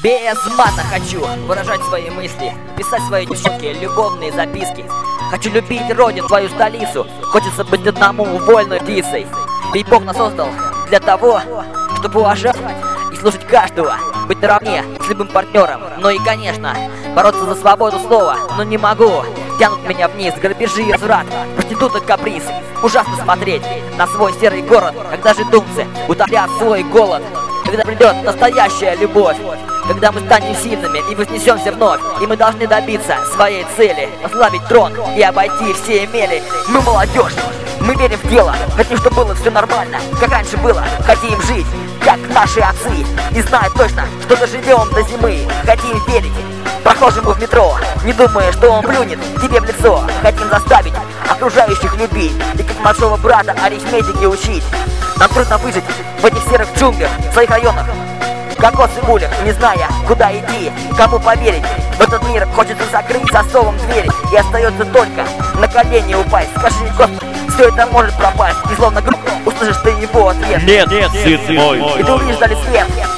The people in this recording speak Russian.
Без мата хочу выражать свои мысли, писать свои девчонки, любовные записки. Хочу любить родину, свою столицу. Хочется быть одному вольной птицей. Ведь Бог нас создал для того, чтобы уважать и слушать каждого, быть наравне с любым партнером. Ну и, конечно, бороться за свободу слова. Но не могу, тянут меня вниз грабежи и разврат, проституток, каприз. Ужасно смотреть на свой серый город, когда же думцы утолят свой голод. Когда придет настоящая любовь, когда мы станем сильными и вознесемся вновь, и мы должны добиться своей цели, ослабить трон и обойти все мели. Мы молодежь, мы верим в дело, хотим, чтобы было все нормально, как раньше было, хотим жить, как наши отцы, и знаем точно, что доживем до зимы. Хотим верить прохожему в метро, не думая, что он плюнет тебе в лицо. Хотим заставить окружающих любить и как младшего брата арифметики учить. Нам трудно выжить в этих серых джунглях, в своих районах, кокос и булях, не зная, куда идти, кому поверить. В этот мир хочется закрыть засовом двери, и остается только на колени упасть. Скажи, Господи, все это может пропасть, и словно гром услышишь ты его ответ. Нет, сын мой. И ты увидишь вдали свет,